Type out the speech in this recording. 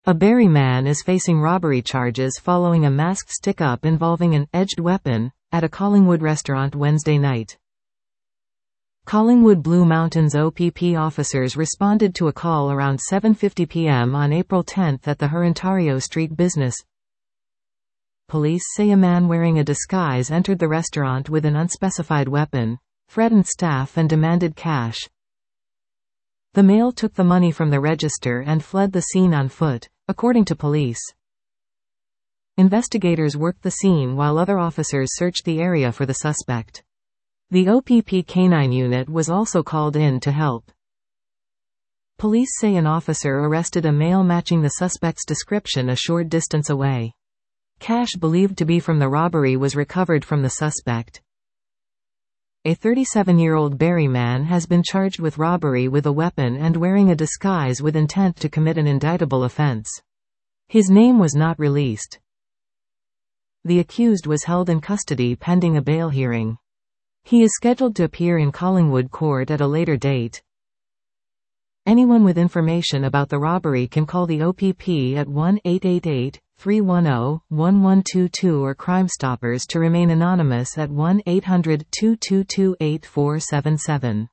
A Barrie man is facing robbery charges following a masked stick-up involving an edged weapon at a Collingwood restaurant Wednesday night. Collingwood Blue Mountains OPP officers responded to a call around 7:50 p.m. on April 10 at the Hurontario Street business. Police say a man wearing a disguise entered the restaurant with an unspecified weapon, threatened staff and demanded cash. The male took the money from the register and fled the scene on foot, according to police. Investigators worked the scene while other officers searched the area for the suspect. The OPP Canine Unit was also called in to help. Police say an officer arrested a male matching the suspect's description a short distance away. Cash believed to be from the robbery was recovered from the suspect. A 37-year-old Barrie man has been charged with robbery with a weapon and wearing a disguise with intent to commit an indictable offence. His name was not released. The accused was held in custody pending a bail hearing. He is scheduled to appear in Collingwood Court at a later date. Anyone with information about the robbery can call the OPP at 1-888-310-1122 or Crime Stoppers to remain anonymous at 1-800-222-8477.